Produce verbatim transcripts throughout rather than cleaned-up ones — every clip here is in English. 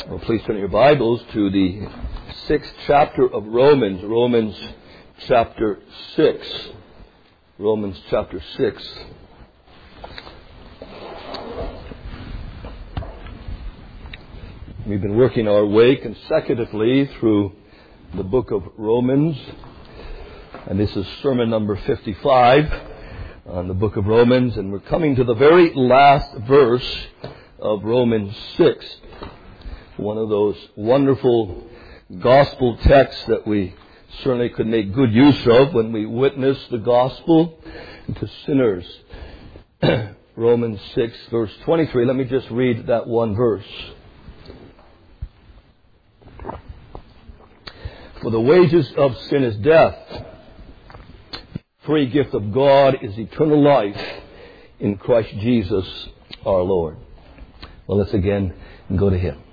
Well, please turn your Bibles to the sixth chapter of Romans, Romans chapter six. Romans chapter six. We've been working our way consecutively through the book of Romans, and this is sermon number fifty-five on the book of Romans, and we're coming to the very last verse of Romans six. One of those wonderful gospel texts that we certainly could make good use of when we witness the gospel to sinners. Romans six, verse twenty-three. Let me just read that one verse. For the wages of sin is death. The free gift of God is eternal life in Christ Jesus our Lord. Well, let's again go to Him.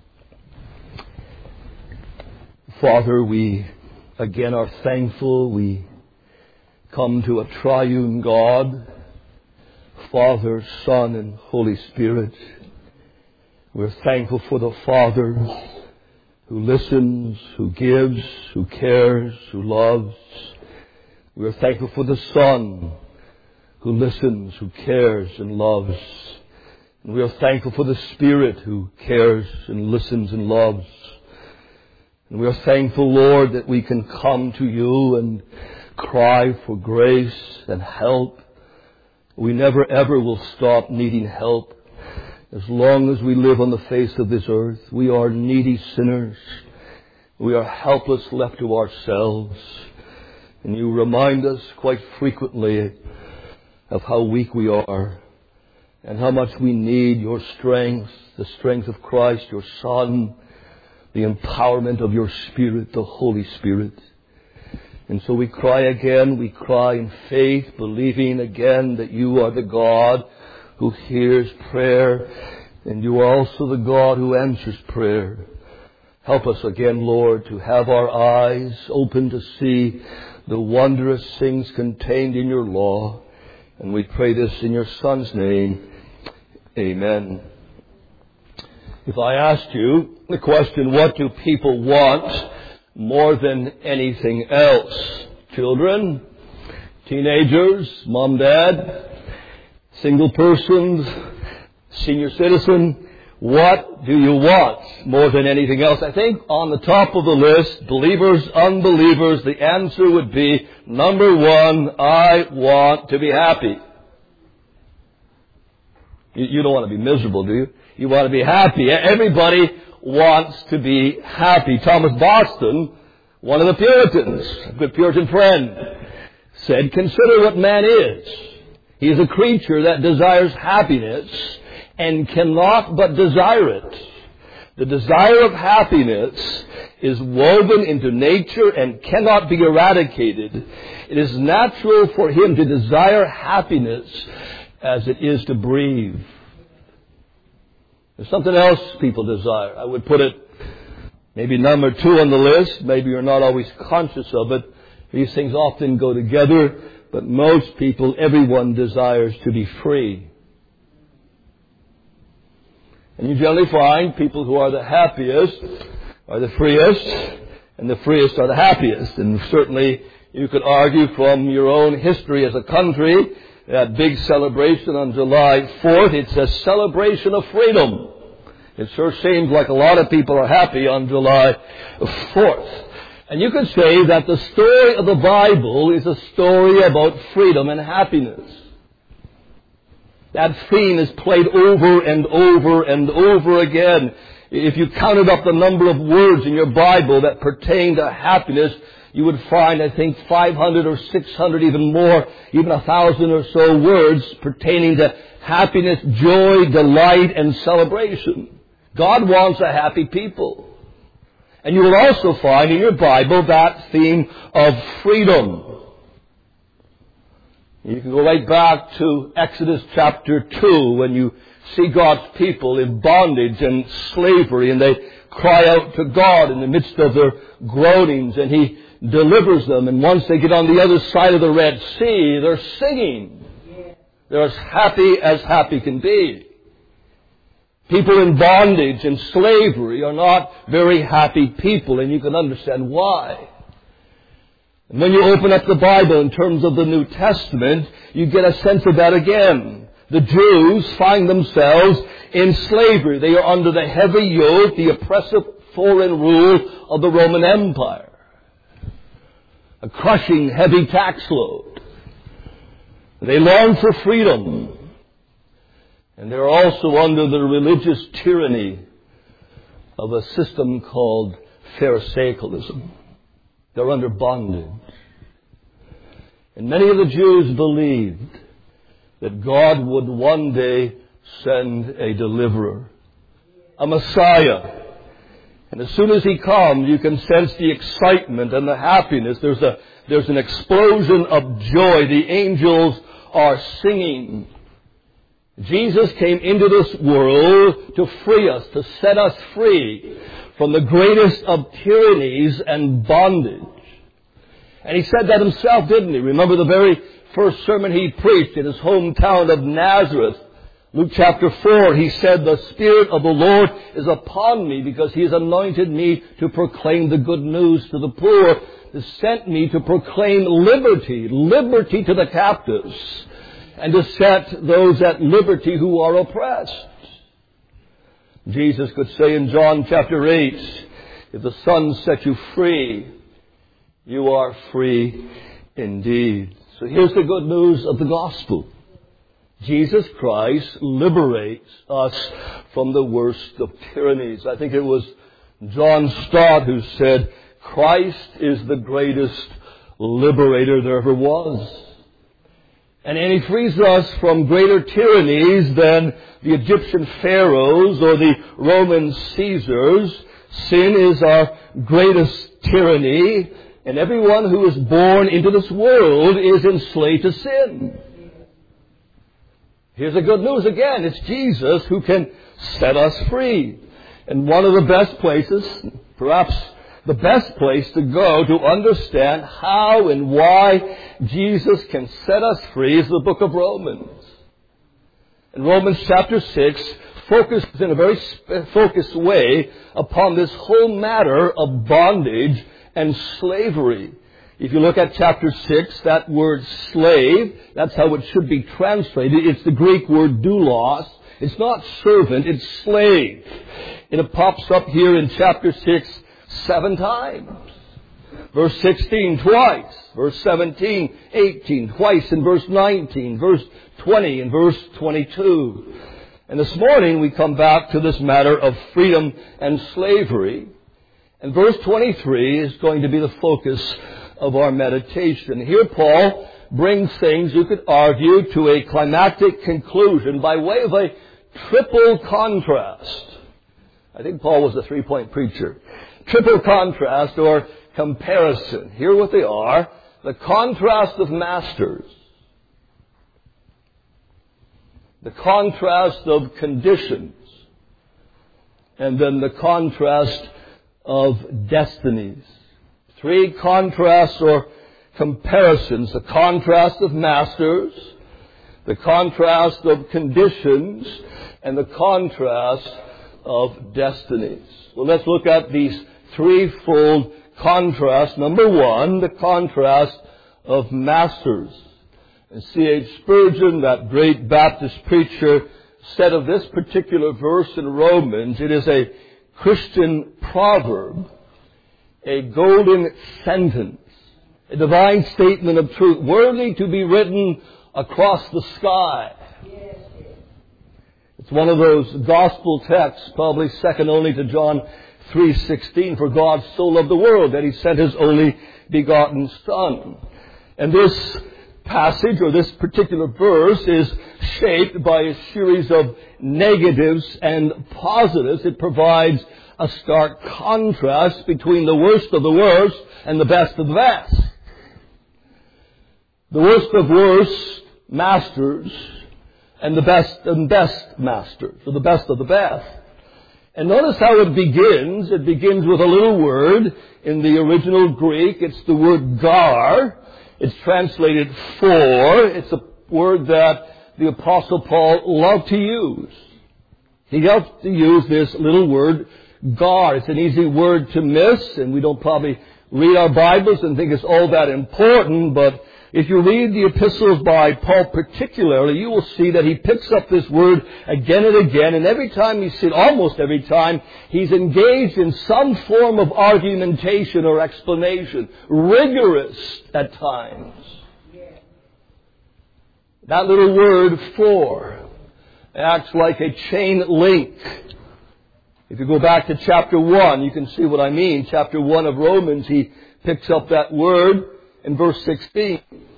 Father, we again are thankful. We come to a triune God, Father, Son, and Holy Spirit. We're thankful for the Father who listens, who gives, who cares, who loves. We're thankful for the Son who listens, who cares, and loves. And we are thankful for the Spirit who cares and listens and loves. And we are thankful, Lord, that we can come to you and cry for grace and help. We never ever will stop needing help. As long as we live on the face of this earth, we are needy sinners. We are helpless left to ourselves. And you remind us quite frequently of how weak we are and how much we need your strength, the strength of Christ, your Son, the empowerment of your Spirit, the Holy Spirit. And so we cry again, we cry in faith, believing again that you are the God who hears prayer, and you are also the God who answers prayer. Help us again, Lord, to have our eyes open to see the wondrous things contained in your law. And we pray this in your Son's name. Amen. If I asked you the question, what do people want more than anything else? Children, teenagers, mom, dad, single persons, senior citizen, what do you want more than anything else? I think on the top of the list, believers, unbelievers, the answer would be, number one, I want to be happy. You, you don't want to be miserable, do you? You want to be happy. Everybody wants to be happy. Thomas Boston, one of the Puritans, a good Puritan friend, said, consider what man is. He is a creature that desires happiness and cannot but desire it. The desire of happiness is woven into nature and cannot be eradicated. It is natural for him to desire happiness as it is to breathe. There's something else people desire. I would put it maybe number two on the list. Maybe you're not always conscious of it. These things often go together. But most people, everyone desires to be free. And you generally find people who are the happiest are the freest, and the freest are the happiest. And certainly you could argue from your own history as a country, that big celebration on July fourth, it's a celebration of freedom. It sure seems like a lot of people are happy on July fourth. And you could say that the story of the Bible is a story about freedom and happiness. That theme is played over and over and over again. If you counted up the number of words in your Bible that pertain to happiness, you would find, I think, five hundred or six hundred, even more, even a thousand or so words pertaining to happiness, joy, delight, and celebration. God wants a happy people. And you will also find in your Bible that theme of freedom. You can go right back to Exodus chapter two when you see God's people in bondage and slavery, and they cry out to God in the midst of their groanings, and He delivers them. And once they get on the other side of the Red Sea, they're singing. They're as happy as happy can be. People in bondage and slavery are not very happy people, and you can understand why. And when you open up the Bible in terms of the New Testament, you get a sense of that again. The Jews find themselves in slavery. They are under the heavy yoke, the oppressive foreign rule of the Roman Empire. A crushing, heavy tax load. They long for freedom. And they're also under the religious tyranny of a system called Pharisaicalism. They're under bondage. And many of the Jews believed that God would one day send a deliverer, a Messiah. And as soon as He comes, you can sense the excitement and the happiness. There's a, there's an explosion of joy. The angels are singing. Jesus came into this world to free us, to set us free from the greatest of tyrannies and bondage. And He said that Himself, didn't He? Remember the very first sermon He preached in His hometown of Nazareth. Luke chapter four, He said, "The Spirit of the Lord is upon me because He has anointed me to proclaim the good news to the poor, to sent me to proclaim liberty, liberty to the captives, and to set those at liberty who are oppressed." Jesus could say in John chapter eight, "If the Son sets you free, you are free indeed." So here's the good news of the gospel. Jesus Christ liberates us from the worst of tyrannies. I think it was John Stott who said, "Christ is the greatest liberator there ever was." And He frees us from greater tyrannies than the Egyptian pharaohs or the Roman Caesars. Sin is our greatest tyranny, and everyone who is born into this world is enslaved to sin. Here's the good news again. It's Jesus who can set us free. And one of the best places, perhaps the best place to go to understand how and why Jesus can set us free is the book of Romans. And Romans chapter six focuses in a very focused way upon this whole matter of bondage and slavery. If you look at chapter six, that word slave, that's how it should be translated. It's the Greek word doulos. It's not servant, it's slave. And it pops up here in chapter six seven times. Verse sixteen twice. Verse seventeen, eighteen, twice in verse nineteen, verse twenty, and verse twenty-two. And this morning we come back to this matter of freedom and slavery. And verse twenty-three is going to be the focus of our meditation. Here Paul brings things, you could argue, to a climactic conclusion by way of a triple contrast. I think Paul was a three-point preacher. Triple contrast or comparison. Here what they are. The contrast of masters. The contrast of conditions. And then the contrast of destinies. Three contrasts or comparisons. The contrast of masters, the contrast of conditions, and the contrast of destinies. Well, let's look at these threefold contrasts. Number one, the contrast of masters. And C H Spurgeon, that great Baptist preacher, said of this particular verse in Romans, it is a Christian proverb, a golden sentence, a divine statement of truth, worthy to be written across the sky. It's one of those gospel texts, probably second only to John three sixteen, for God so loved the world that He sent His only begotten Son. And this passage, or this particular verse, is shaped by a series of negatives and positives. It provides a stark contrast between the worst of the worst and the best of the best. The worst of worst masters and the best and best masters, or the best of the best. And notice how it begins. It begins with a little word in the original Greek. It's the word gar. It's translated for. It's a word that the Apostle Paul loved to use. He helps to use this little word, gar. It's an easy word to miss, and we don't probably read our Bibles and think it's all that important, but if you read the epistles by Paul particularly, you will see that he picks up this word again and again, and every time you see it, almost every time, he's engaged in some form of argumentation or explanation, rigorous at times. That little word, for, acts like a chain link. If you go back to chapter one, you can see what I mean. Chapter one of Romans, he picks up that word in verse sixteen.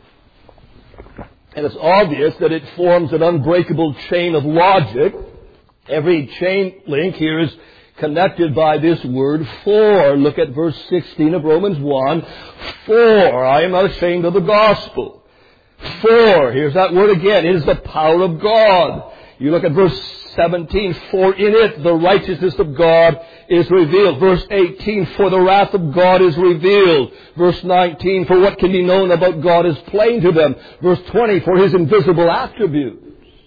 And it's obvious that it forms an unbreakable chain of logic. Every chain link here is connected by this word, for. Look at verse sixteen of Romans one. For, I am not ashamed of the gospel. For, here's that word again, it is the power of God. You look at verse seventeen, for in it the righteousness of God is revealed. Verse eighteen, for the wrath of God is revealed. Verse nineteen, for what can be known about God is plain to them. Verse twenty, for His invisible attributes.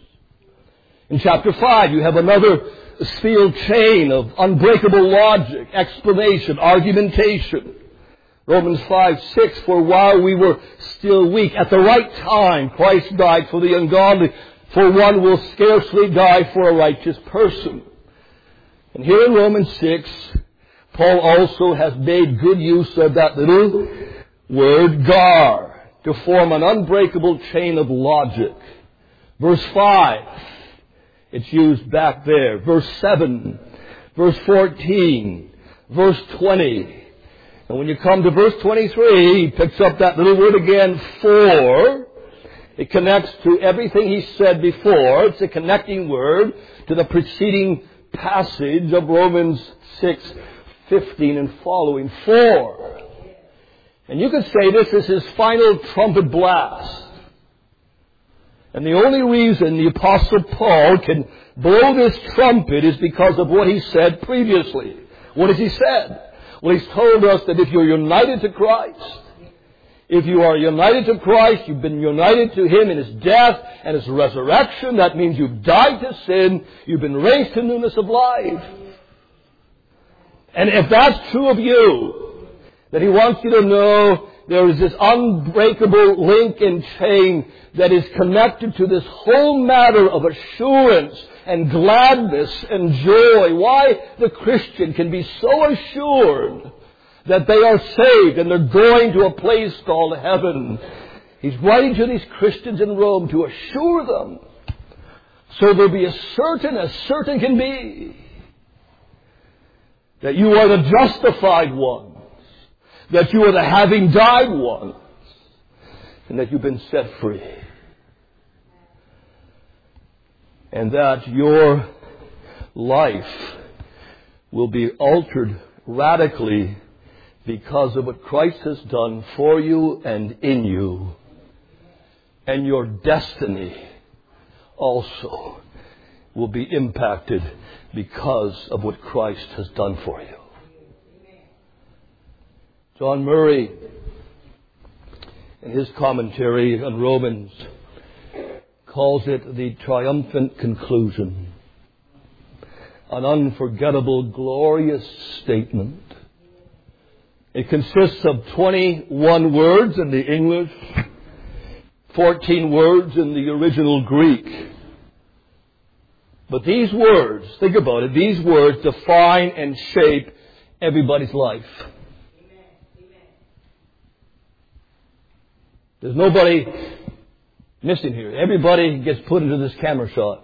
In chapter five, you have another steel chain of unbreakable logic, explanation, argumentation. Romans five six, for while we were still weak, at the right time Christ died for the ungodly. For one will scarcely die for a righteous person. And here in Romans six, Paul also has made good use of that little word, gar, to form an unbreakable chain of logic. Verse five, it's used back there. Verse seven, verse fourteen, verse twenty. And when you come to verse twenty-three, he picks up that little word again, for. It connects to everything he said before. It's a connecting word to the preceding passage of Romans six fifteen and following. For. And you could say this is his final trumpet blast. And the only reason the Apostle Paul can blow this trumpet is because of what he said previously. What has he said? Well, he's told us that if you're united to Christ, if you are united to Christ, you've been united to Him in His death and His resurrection. That means you've died to sin. You've been raised to newness of life. And if that's true of you, that He wants you to know there is this unbreakable link and chain that is connected to this whole matter of assurance and gladness and joy. Why the Christian can be so assured that they are saved and they're going to a place called heaven. He's writing to these Christians in Rome to assure them, so they'll be as certain as certain can be, that you are the justified ones, that you are the having died ones, and that you've been set free. And that your life will be altered radically because of what Christ has done for you and in you. And your destiny also will be impacted because of what Christ has done for you. John Murray, in his commentary on Romans, calls it the triumphant conclusion. An unforgettable, glorious statement. It consists of twenty-one words in the English, fourteen words in the original Greek. But these words, think about it, these words define and shape everybody's life. There's nobody missing here. Everybody gets put into this camera shot.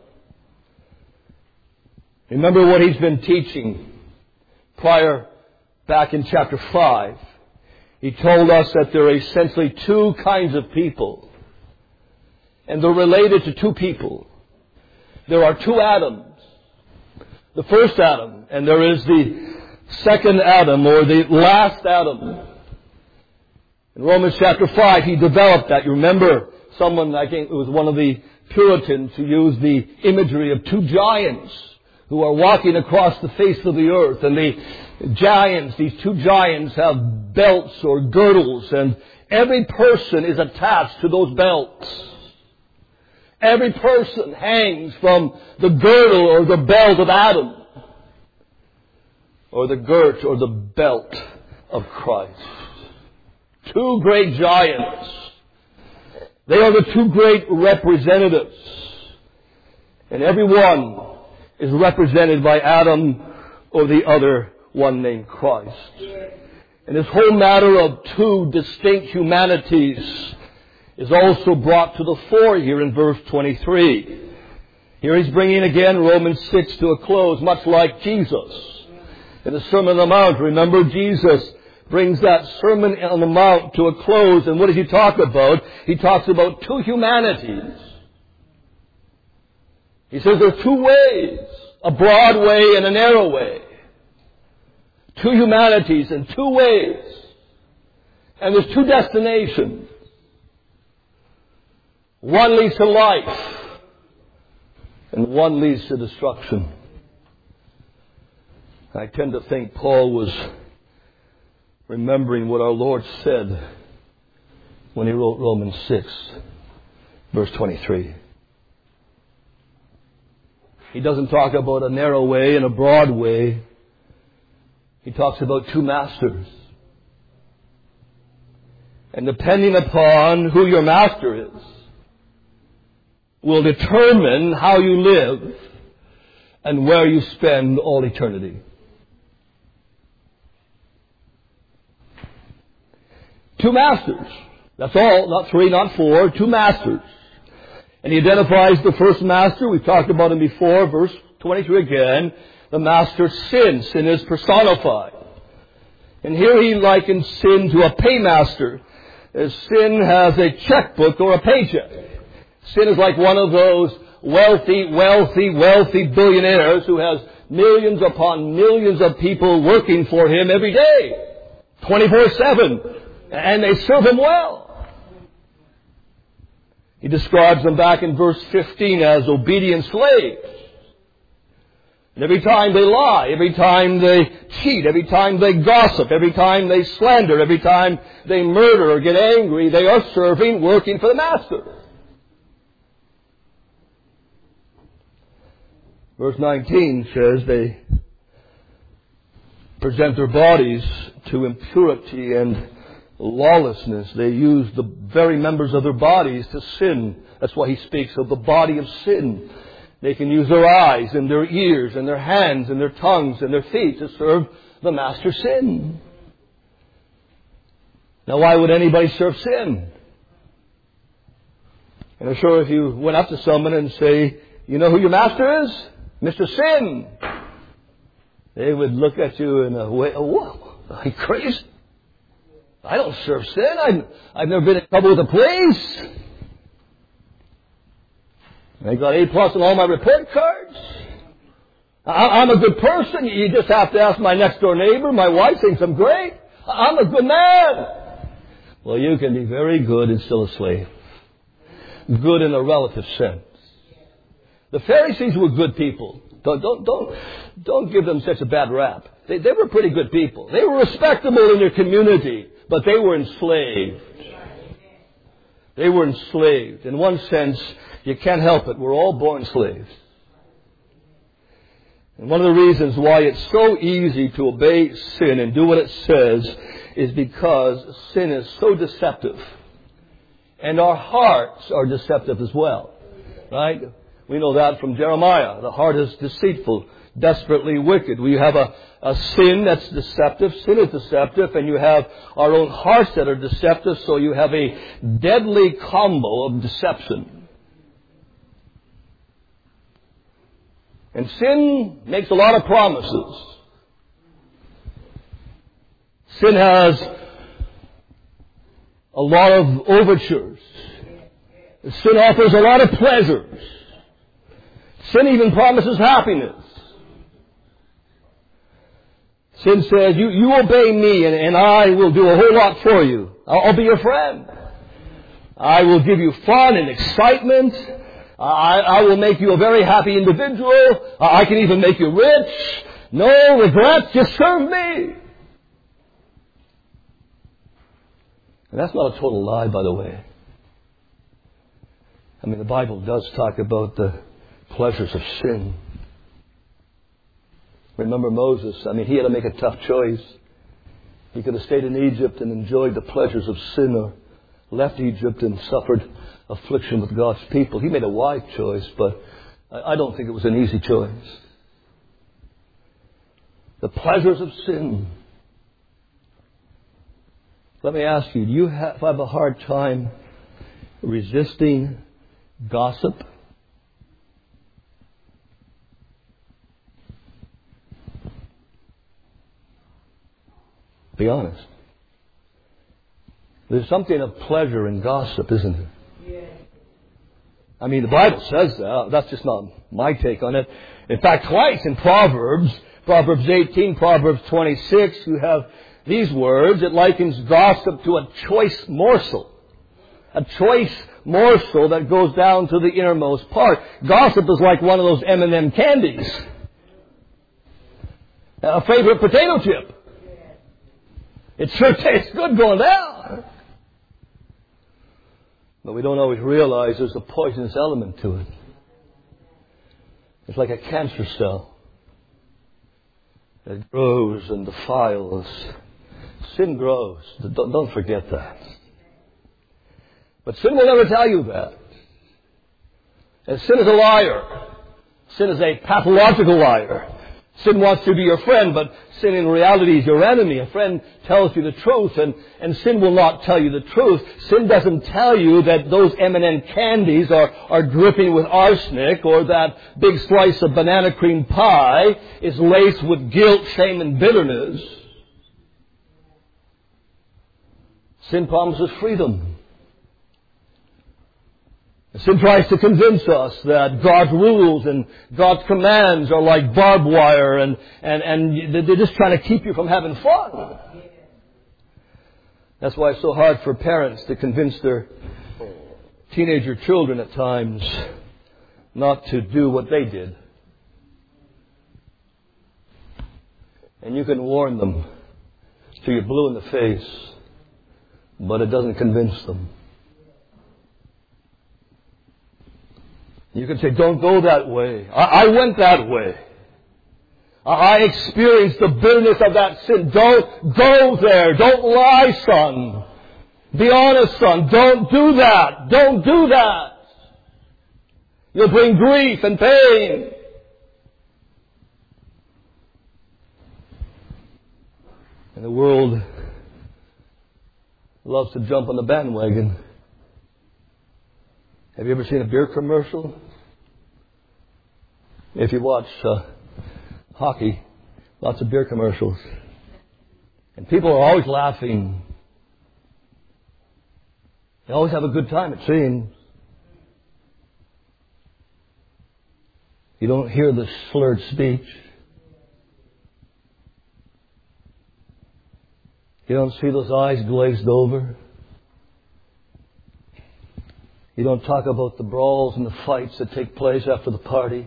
Remember what he's been teaching prior, back in chapter five. He told us that there are essentially two kinds of people. And they're related to two people. There are two Adams. The first Adam, and there is the second Adam, or the last Adam. In Romans chapter five, he developed that. You remember someone, I think it was one of the Puritans, who used the imagery of two giants who are walking across the face of the earth. And the giants, these two giants, have belts or girdles, and every person is attached to those belts. Every person hangs from the girdle or the belt of Adam, or the girt or the belt of Christ. Two great giants. They are the two great representatives. And every one is represented by Adam or the other one named Christ. And this whole matter of two distinct humanities is also brought to the fore here in verse twenty-three. Here he's bringing again Romans six to a close, much like Jesus. In the Sermon on the Mount, remember, Jesus brings that Sermon on the Mount to a close, and what does he talk about? He talks about two humanities. He says there's two ways, a broad way and a narrow way. Two humanities and two ways. And there's two destinations. One leads to life, and one leads to destruction. I tend to think Paul was remembering what our Lord said when he wrote Romans six, verse twenty-three. He doesn't talk about a narrow way and a broad way. He talks about two masters. And depending upon who your master is, will determine how you live and where you spend all eternity. Two masters. That's all. Not three, not four. Two masters. And he identifies the first master. We've talked about him before. Verse twenty-three again. The master, sin. Sin is personified. And here he likens sin to a paymaster. As sin has a checkbook or a paycheck. Sin is like one of those wealthy, wealthy, wealthy billionaires who has millions upon millions of people working for him every day. twenty-four seven. And they serve him well. He describes them back in verse fifteen as obedient slaves. And every time they lie, every time they cheat, every time they gossip, every time they slander, every time they murder or get angry, they are serving, working for the master. Verse nineteen says they present their bodies to impurity and lawlessness. They use the very members of their bodies to sin. That's why he speaks of the body of sin. They can use their eyes and their ears and their hands and their tongues and their feet to serve the master sin. Now, why would anybody serve sin? And I'm sure if you went up to someone and say, you know who your master is? Mister Sin. They would look at you in a way, oh, whoa, are you crazy? I don't serve sin. I've, I've never been in trouble with the police. I got A plus on all my report cards. I, I'm a good person. You just have to ask my next door neighbor. My wife thinks I'm great. I'm a good man. Well, you can be very good and still a slave. Good in a relative sense. The Pharisees were good people. Don't, don't, don't, don't give them such a bad rap. They, they were pretty good people. They were respectable in their community, but they were enslaved. They were enslaved. In one sense, you can't help it. We're all born slaves. And one of the reasons why it's so easy to obey sin and do what it says is because sin is so deceptive. And our hearts are deceptive as well. Right? We know that from Jeremiah. The heart is deceitful, desperately wicked. We have a, a sin that's deceptive. Sin is deceptive. And you have our own hearts that are deceptive. So you have a deadly combo of deception. And sin makes a lot of promises. Sin has a lot of overtures. Sin offers a lot of pleasures. Sin even promises happiness. Sin says, you, you obey me and, and I will do a whole lot for you. I'll, I'll be your friend. I will give you fun and excitement. I, I will make you a very happy individual. I can even make you rich. No regrets, just serve me. And that's not a total lie, by the way. I mean, the Bible does talk about the pleasures of sin. Remember Moses? I mean, he had to make a tough choice. He could have stayed in Egypt and enjoyed the pleasures of sin, or left Egypt and suffered affliction with God's people. He made a wise choice, but I don't think it was an easy choice. The pleasures of sin. Let me ask you, do you have, have a hard time resisting gossip? Be honest. There's something of pleasure in gossip, isn't there? Yes. I mean, the Bible says that. That's just not my take on it. In fact, twice in Proverbs, Proverbs eighteen, Proverbs twenty-six, you have these words. It likens gossip to a choice morsel. A choice morsel that goes down to the innermost part. Gossip is like one of those M and M candies. A favorite potato chip. It sure tastes good going down. But we don't always realize there's a poisonous element to it. It's like a cancer cell that grows and defiles. Sin grows. Don't forget that. But sin will never tell you that. And sin is a liar. Sin is a pathological liar. Sin wants to be your friend, but sin in reality is your enemy. A friend tells you the truth, and, and sin will not tell you the truth. Sin doesn't tell you that those M and M candies are, are dripping with arsenic, or that big slice of banana cream pie is laced with guilt, shame, and bitterness. Sin promises freedom. Sin tries to convince us that God's rules and God's commands are like barbed wire, and, and, and they're just trying to keep you from having fun. That's why it's so hard for parents to convince their teenager children at times not to do what they did. And you can warn them till you're blue in the face, but it doesn't convince them. You can say, don't go that way. I, I went that way. I experienced the bitterness of that sin. Don't go there. Don't lie, son. Be honest, son. Don't do that. Don't do that. You'll bring grief and pain. And the world loves to jump on the bandwagon. Have you ever seen a beer commercial? If you watch uh, hockey, lots of beer commercials. And people are always laughing. They always have a good time, it seems. You don't hear the slurred speech. You don't see those eyes glazed over. You don't talk about the brawls and the fights that take place after the party.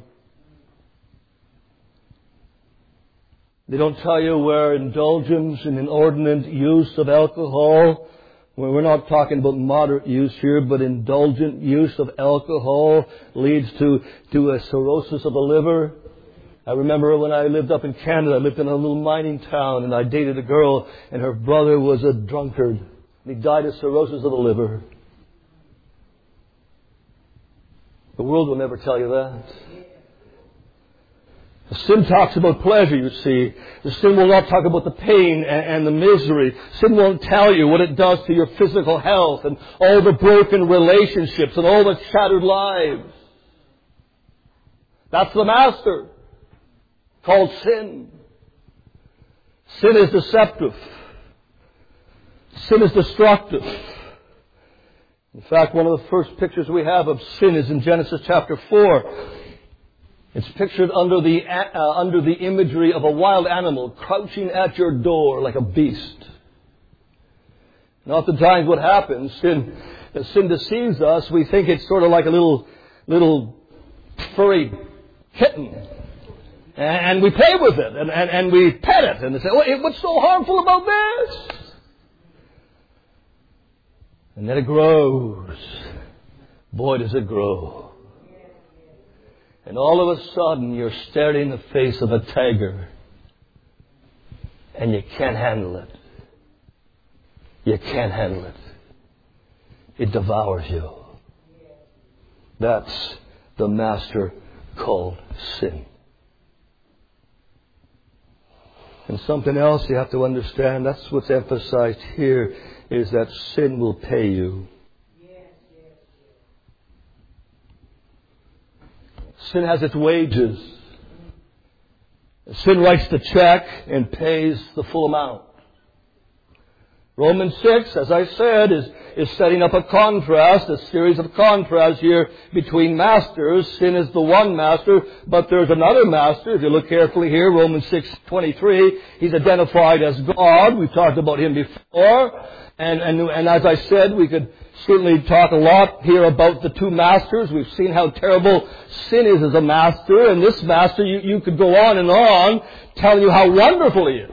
They don't tell you where indulgence and inordinate use of alcohol, where we're not talking about moderate use here, but indulgent use of alcohol leads to, to a cirrhosis of the liver. I remember when I lived up in Canada, I lived in a little mining town, and I dated a girl, and her brother was a drunkard. And he died of cirrhosis of the liver. The world will never tell you that. The sin talks about pleasure, you see. The sin will not talk about the pain and, and the misery. Sin won't tell you what it does to your physical health and all the broken relationships and all the shattered lives. That's the master, called sin. Sin is deceptive. Sin is destructive. In fact, one of the first pictures we have of sin is in Genesis chapter four. It's pictured under the uh, under the imagery of a wild animal crouching at your door like a beast. And oftentimes what happens, sin, as sin deceives us, we think it's sort of like a little, little furry kitten. And we play with it, and, and, and we pet it, and they say, well, what's so harmful about this? And then it grows boy, does it grow. And all of a sudden, you're staring in the face of a tiger, and you can't handle it. You can't handle it. It devours you. That's the master called sin. And something else you have to understand, that's what's emphasized here, is that sin will pay you. Sin has its wages. Sin writes the check and pays the full amount. Romans six, as I said, is, is setting up a contrast, a series of contrasts here between masters. Sin is the one master, but there's another master. If you look carefully here, Romans six twenty-three, he's identified as God. We've talked about him before. And, and, and as I said, we could certainly talk a lot here about the two masters. We've seen how terrible sin is as a master. And this master, you, you could go on and on telling you how wonderful he is.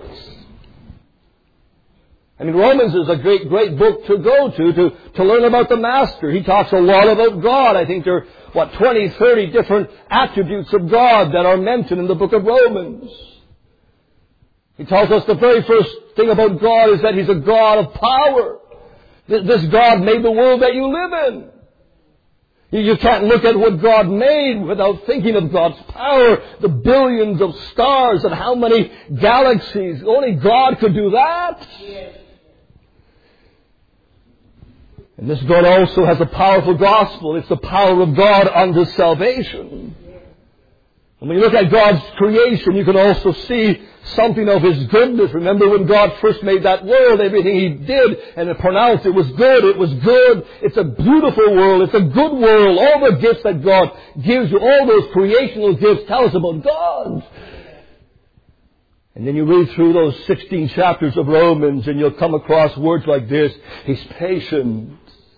I mean, Romans is a great, great book to go to, to, to learn about the Master. He talks a lot about God. I think there are, what, twenty, thirty different attributes of God that are mentioned in the book of Romans. He tells us the very first thing about God is that He's a God of power. This God made the world that you live in. You can't look at what God made without thinking of God's power, the billions of stars and how many galaxies. Only God could do that. Yes. And this God also has a powerful gospel. It's the power of God unto salvation. And when you look at God's creation, you can also see something of His goodness. Remember when God first made that world, everything He did, and it pronounced it was good, it was good. It's a beautiful world. It's a good world. All the gifts that God gives you, all those creational gifts tell us about God. And then you read through those sixteen chapters of Romans and you'll come across words like this. He's patient.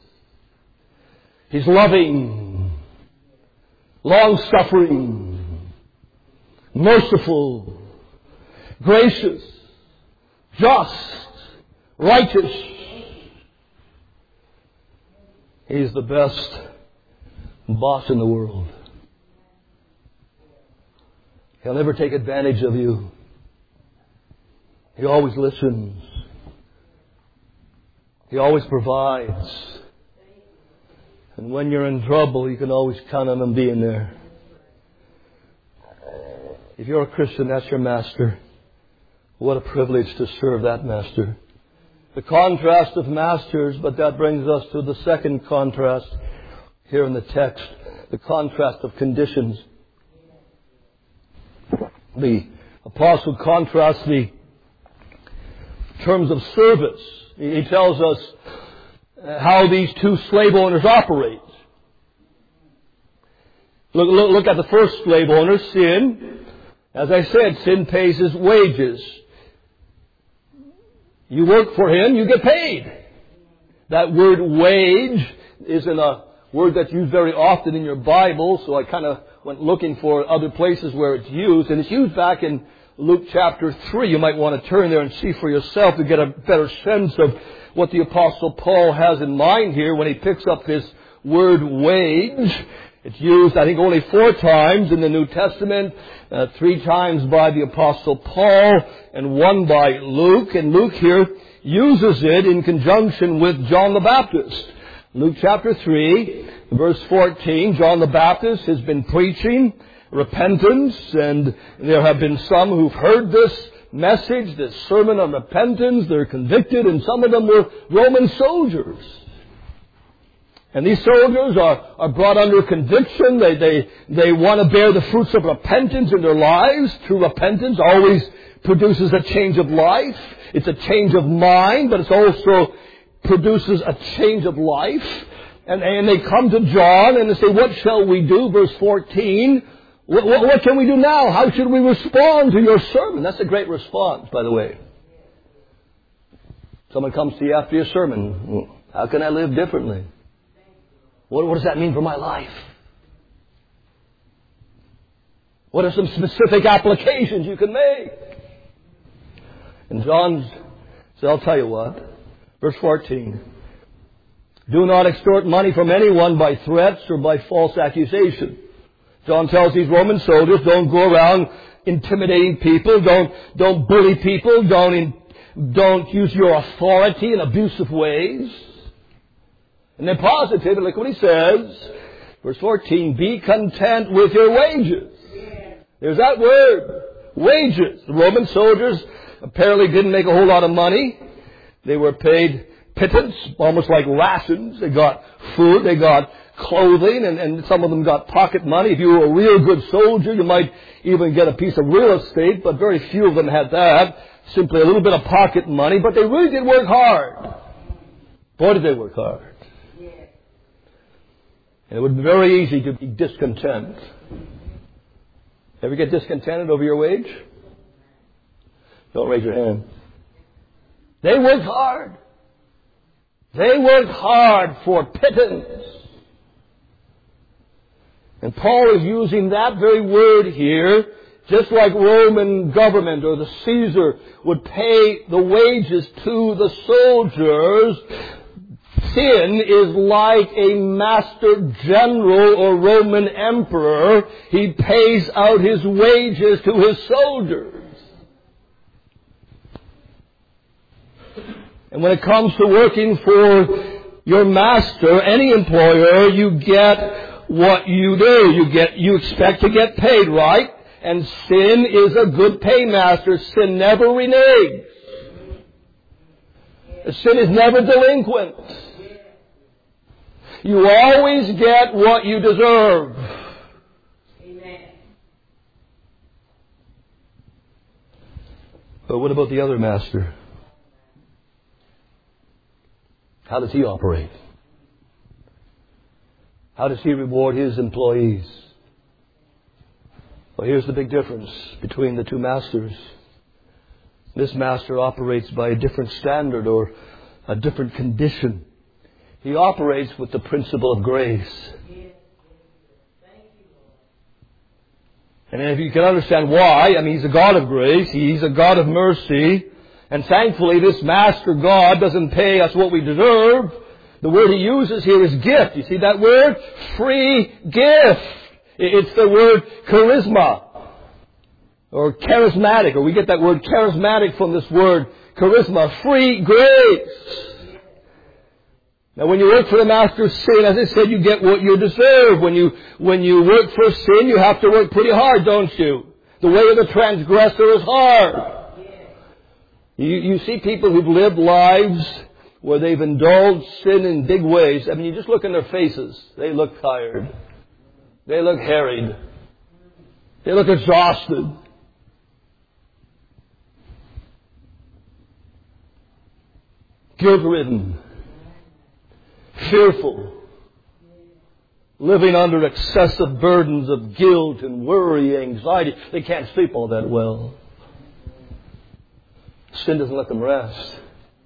He's loving. Long-suffering. Merciful. Gracious. Just. Righteous. He's the best boss in the world. He'll never take advantage of you. He always listens. He always provides. And when you're in trouble, you can always count on Him being there. If you're a Christian, that's your master. What a privilege to serve that master. The contrast of masters, but that brings us to the second contrast here in the text. The contrast of conditions. The apostle contrasts the terms of service. He tells us how these two slave owners operate. Look, look, look at the first slave owner, sin. As I said, sin pays his wages. You work for him, you get paid. That word wage isn't a word that's used very often in your Bible, so I kind of went looking for other places where it's used. And it's used back in Luke chapter three. You might want to turn there and see for yourself to get a better sense of what the Apostle Paul has in mind here when he picks up this word wage. It's used, I think, only four times in the New Testament, uh, three times by the Apostle Paul and one by Luke. And Luke here uses it in conjunction with John the Baptist. Luke chapter three, verse fourteen, John the Baptist has been preaching repentance, and there have been some who've heard this message, this sermon on repentance. They're convicted, and some of them were Roman soldiers. And these soldiers are, are brought under conviction. They, they, they want to bear the fruits of repentance in their lives. True repentance always produces a change of life. It's a change of mind, but it also produces a change of life. And, and they come to John and they say, what shall we do? Verse fourteen. What, what, what can we do now? How should we respond to your sermon? That's a great response, by the way. Someone comes to you after your sermon. How can I live differently? What, what does that mean for my life? What are some specific applications you can make? And John said, I'll tell you what. Verse fourteen. Do not extort money from anyone by threats or by false accusation. John tells these Roman soldiers, don't go around intimidating people, don't, don't bully people, don't, in, don't use your authority in abusive ways. And then positive, look what he says, verse fourteen, be content with your wages. There's that word, wages. The Roman soldiers apparently didn't make a whole lot of money. They were paid pittance, almost like rations. They got food, they got clothing, and, and some of them got pocket money. If you were a real good soldier, you might even get a piece of real estate, but very few of them had that. Simply a little bit of pocket money, but they really did work hard. Boy, did they work hard. And it would be very easy to be discontent. Ever get discontented over your wage? Don't raise your hand. They worked hard. They worked hard for pittance. And Paul is using that very word here, just like Roman government or the Caesar would pay the wages to the soldiers. Sin is like a master general or Roman emperor. He pays out his wages to his soldiers. And when it comes to working for your master, any employer, you get what you do. You get, you expect to get paid, right? And sin is a good paymaster. Sin never reneges. Sin is never delinquent. You always get what you deserve. Amen. But what about the other master? How does he operate? How does he reward his employees? Well, here's the big difference between the two masters. This master operates by a different standard or a different condition. He operates with the principle of grace. And if you can understand why, I mean, He's a God of grace. He's a God of mercy. And thankfully, this Master God doesn't pay us what we deserve. The word He uses here is gift. You see that word? Free gift. It's the word charisma. Or charismatic. Or we get that word charismatic from this word charisma. Free grace. Now, when you work for the master of sin, as I said, you get what you deserve. When you, when you work for sin, you have to work pretty hard, don't you? The way of the transgressor is hard. You, you see people who've lived lives where they've indulged sin in big ways. I mean, you just look in their faces. They look tired. They look harried. They look exhausted. Guilt-ridden. Fearful, living under excessive burdens of guilt and worry, anxiety. They can't sleep all that well. Sin doesn't let them rest.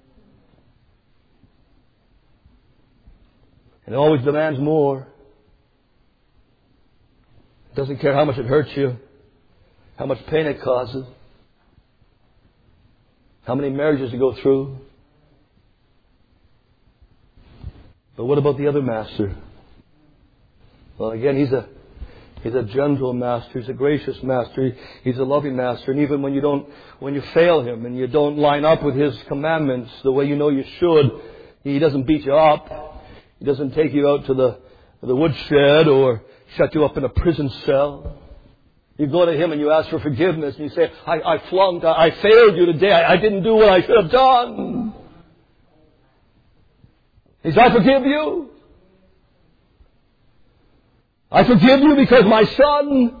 And it always demands more. It doesn't care how much it hurts you, how much pain it causes, how many marriages you go through. But what about the other master? Well, again, he's a he's a gentle master. He's a gracious master. He's a loving master. And even when you don't, when you fail him and you don't line up with his commandments the way you know you should, he doesn't beat you up. He doesn't take you out to the the woodshed or shut you up in a prison cell. You go to him and you ask for forgiveness and you say, I, I flunked, I, I failed you today. I, I didn't do what I should have done. He says, I forgive you. I forgive you because my son.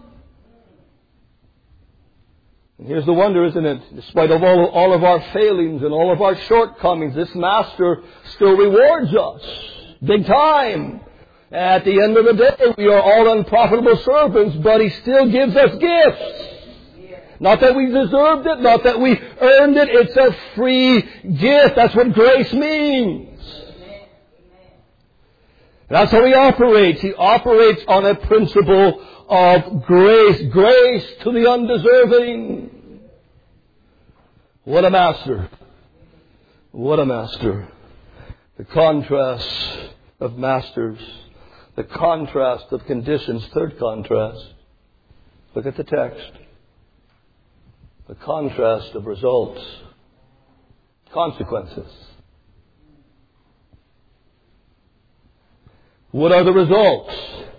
And here's the wonder, isn't it? Despite of all, all of our failings and all of our shortcomings, this master still rewards us. Big time. At the end of the day, we are all unprofitable servants, but he still gives us gifts. Not that we deserved it, not that we earned it. It's a free gift. That's what grace means. That's how he operates. He operates on a principle of grace. Grace to the undeserving. What a master. What a master. The contrast of masters. The contrast of conditions. Third contrast. Look at the text. The contrast of results. Consequences. What are the results?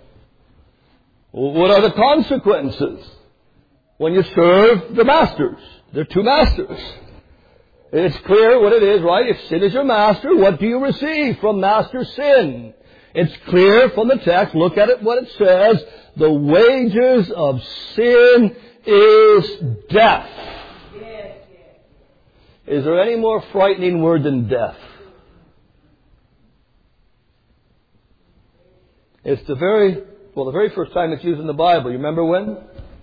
What are the consequences when you serve the masters? There are two masters. It's clear what it is, right? If sin is your master, what do you receive from master sin? It's clear from the text. Look at it, what it says. The wages of sin is death. Is there any more frightening word than death? It's the very, well, the very first time it's used in the Bible. You remember when?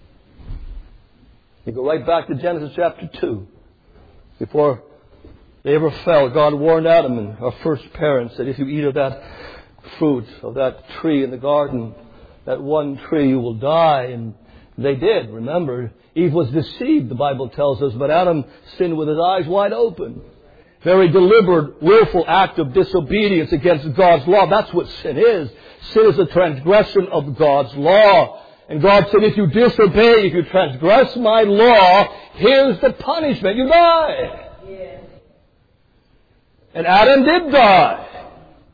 You go right back to Genesis chapter two. Before they ever fell, God warned Adam and our first parents that if you eat of that fruit, of that tree in the garden, that one tree you will die. And they did, remember. Eve was deceived, the Bible tells us, but Adam sinned with his eyes wide open. Very deliberate, willful act of disobedience against God's law. That's what sin is. Sin is a transgression of God's law. And God said, if you disobey, if you transgress my law, here's the punishment. You die. Yes. And Adam did die.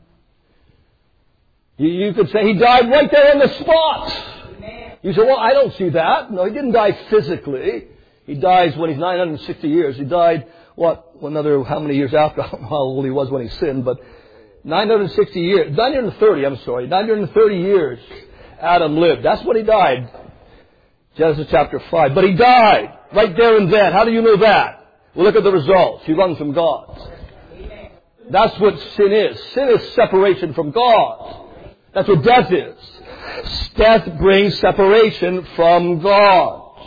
You, you could say he died right there on the spot. Amen. You say, well, I don't see that. No, he didn't die physically. He dies when he's nine hundred sixty years. He died, what, another, how many years after, I don't know how old he was when he sinned, but nine hundred sixty years, nine hundred thirty, I'm sorry, nine hundred thirty years Adam lived. That's when he died. Genesis chapter five. But he died right there and then. How do you know that? Well, look at the results. He runs from God. That's what sin is. Sin is separation from God. That's what death is. Death brings separation from God.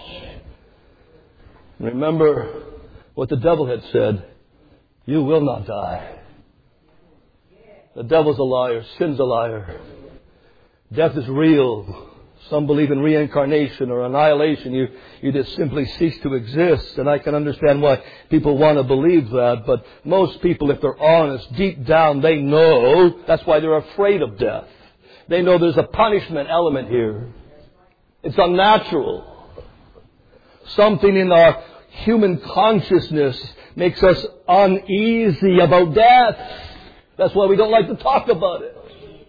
Remember what the devil had said. You will not die. The devil's a liar. Sin's a liar. Death is real. Some believe in reincarnation or annihilation. You, you just simply cease to exist. And I can understand why people want to believe that. But most people, if they're honest, deep down, they know. That's why they're afraid of death. They know there's a punishment element here. It's unnatural. Something in our human consciousness makes us uneasy about death. That's why we don't like to talk about it.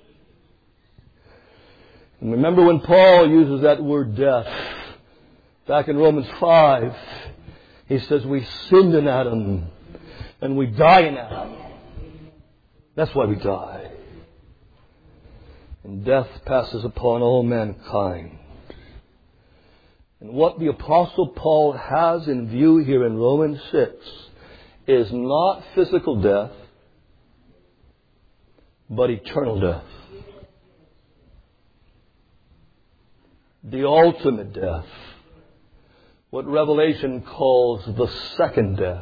And remember when Paul uses that word death, back in Romans five, he says we sinned in Adam and we die in Adam. That's why we die. And death passes upon all mankind. And what the Apostle Paul has in view here in Romans six is not physical death, but eternal death. The ultimate death. What Revelation calls the second death.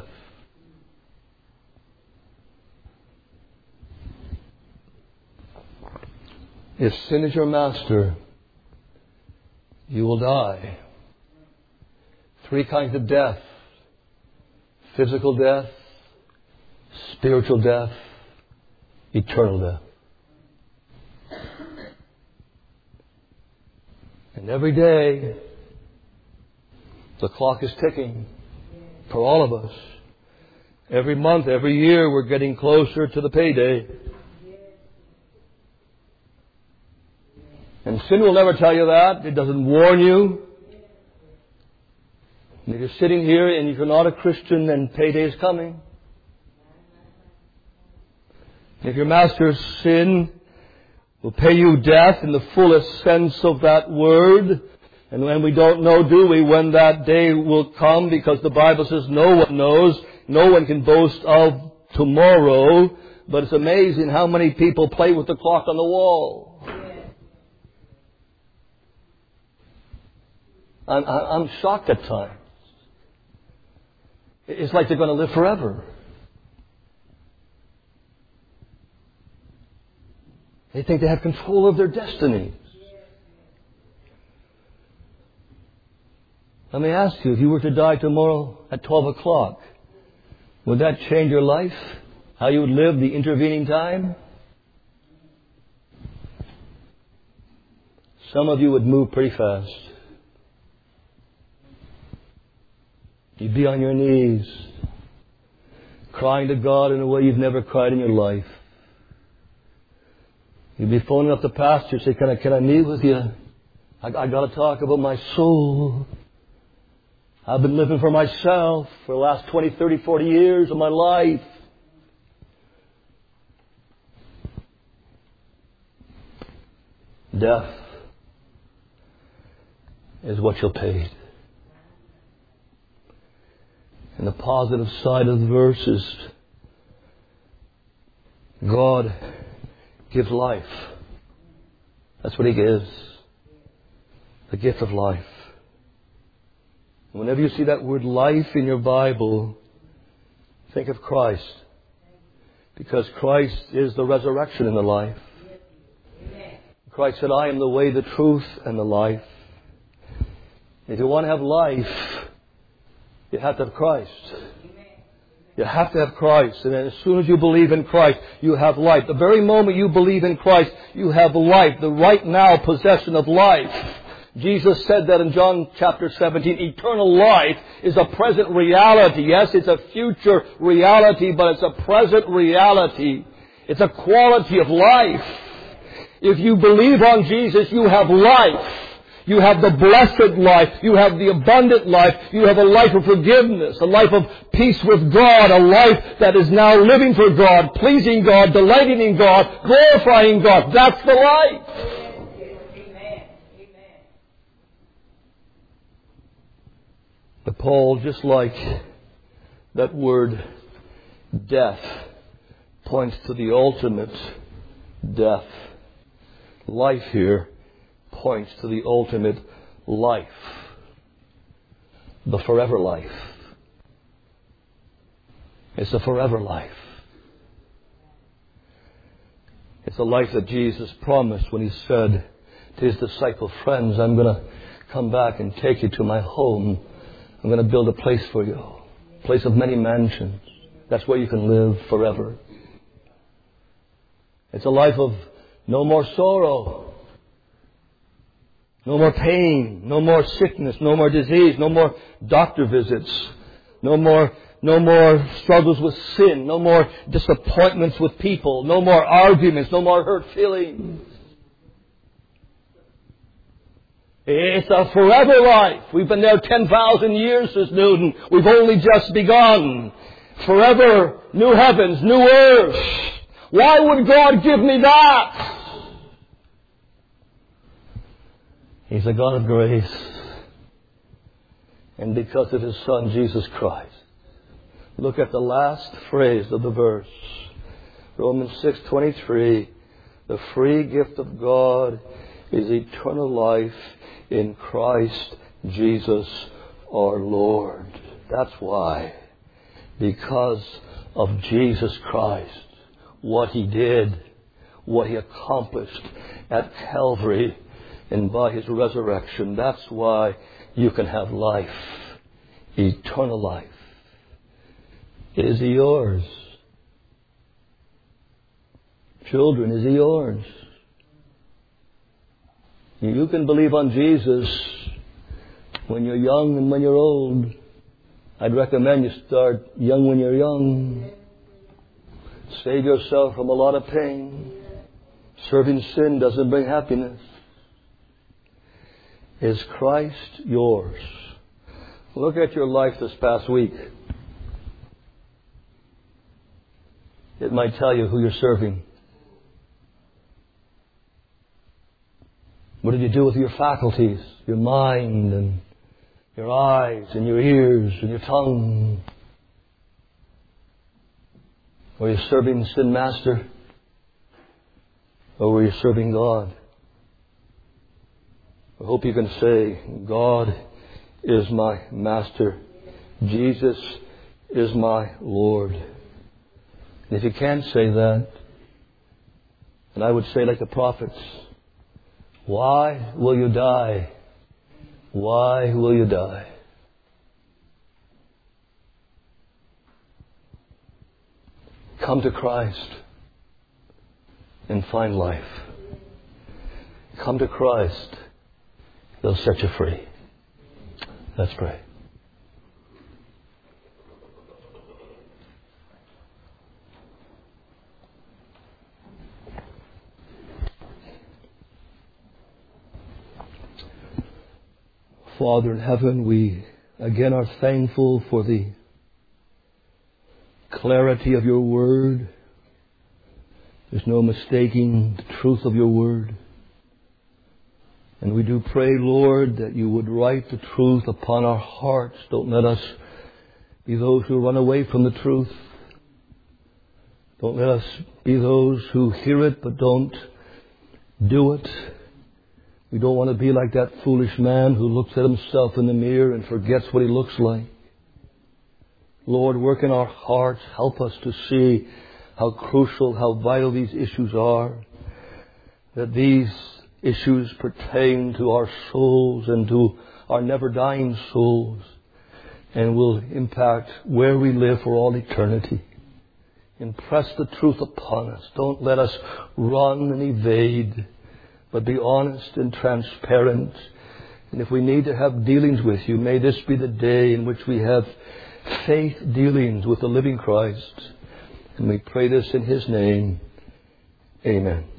If sin is your master, you will die. Three kinds of death. Physical death, spiritual death, eternal death. And every day, the clock is ticking for all of us. Every month, every year, we're getting closer to the payday. And sin will never tell you that. It doesn't warn you. And if you're sitting here and if you're not a Christian, then payday is coming. If your master's sin will pay you death in the fullest sense of that word. And when we don't know, do we, when that day will come, because the Bible says no one knows. No one can boast of tomorrow. But it's amazing how many people play with the clock on the wall. I'm, I'm shocked at times. It's like they're going to live forever. They think they have control of their destiny. Let me ask you, if you were to die tomorrow at twelve o'clock, would that change your life? how you would live the intervening time? Some of you would move pretty fast. You'd be on your knees, crying to God in a way you've never cried in your life. You'd be phoning up the pastor, say, can I, can I meet with you? I, I got to talk about my soul. I've been living for myself for the last twenty, thirty, forty years of my life. Death is what you'll pay. And the positive side of the verse is God gives life. That's what He gives. The gift of life. Whenever you see that word life in your Bible, think of Christ. Because Christ is the resurrection and the life. Christ said, I am the way, the truth, and the life. If you want to have life, you have to have Christ. You have to have Christ. And as soon as you believe in Christ, you have life. The very moment you believe in Christ, you have life. The right now possession of life. Jesus said that in John chapter seventeen. Eternal life is a present reality. Yes, it's a future reality, but it's a present reality. It's a quality of life. If you believe on Jesus, you have life. You have the blessed life. You have the abundant life. You have a life of forgiveness, a life of peace with God, a life that is now living for God, pleasing God, delighting in God, glorifying God. That's the life. Amen. But Paul, just like that word death points to the ultimate death, life here points to the ultimate life. The forever life. It's a forever life. It's a life that Jesus promised when He said to His disciple friends, I'm going to come back and take you to my home. I'm going to build a place for you. A place of many mansions. That's where you can live forever. It's a life of no more sorrow. No more pain, no more sickness, no more disease, no more doctor visits, no more, no more struggles with sin, no more disappointments with people, no more arguments, no more hurt feelings. It's a forever life. We've been there ten thousand years, says Newton. We've only just begun. Forever, new heavens, new earth. Why would God give me that? He's a God of grace. And because of His Son, Jesus Christ. Look at the last phrase of the verse. Romans six twenty-three. The free gift of God is eternal life in Christ Jesus our Lord. That's why. Because of Jesus Christ. What He did. What He accomplished at Calvary. And by His resurrection, that's why you can have life. Eternal life. Is He yours? Children, is He yours? You can believe on Jesus when you're young and when you're old. I'd recommend you start young when you're young. Save yourself from a lot of pain. Serving sin doesn't bring happiness. Is Christ yours? Look at your life this past week. It might tell you who you're serving. What did you do with your faculties, your mind and your eyes and your ears and your tongue? Were you serving the sin master? Or were you serving God? I hope you can say, God is my master. Jesus is my Lord. And if you can't say that, then I would say like the prophets, why will you die? Why will you die? come to Christ and find life. Come to Christ. He'll set you free. Let's pray. Father in heaven, we again are thankful for the clarity of your word. There's no mistaking the truth of your word. And we do pray, Lord, that you would write the truth upon our hearts. Don't let us be those who run away from the truth. Don't let us be those who hear it but don't do it. We don't want to be like that foolish man who looks at himself in the mirror and forgets what he looks like. Lord, work in our hearts. Help us to see how crucial, how vital these issues are. That these issues pertain to our souls and to our never-dying souls and will impact where we live for all eternity. Impress the truth upon us. Don't let us run and evade, but be honest and transparent. And if we need to have dealings with you, may this be the day in which we have faith dealings with the living Christ. And we pray this in His name. Amen.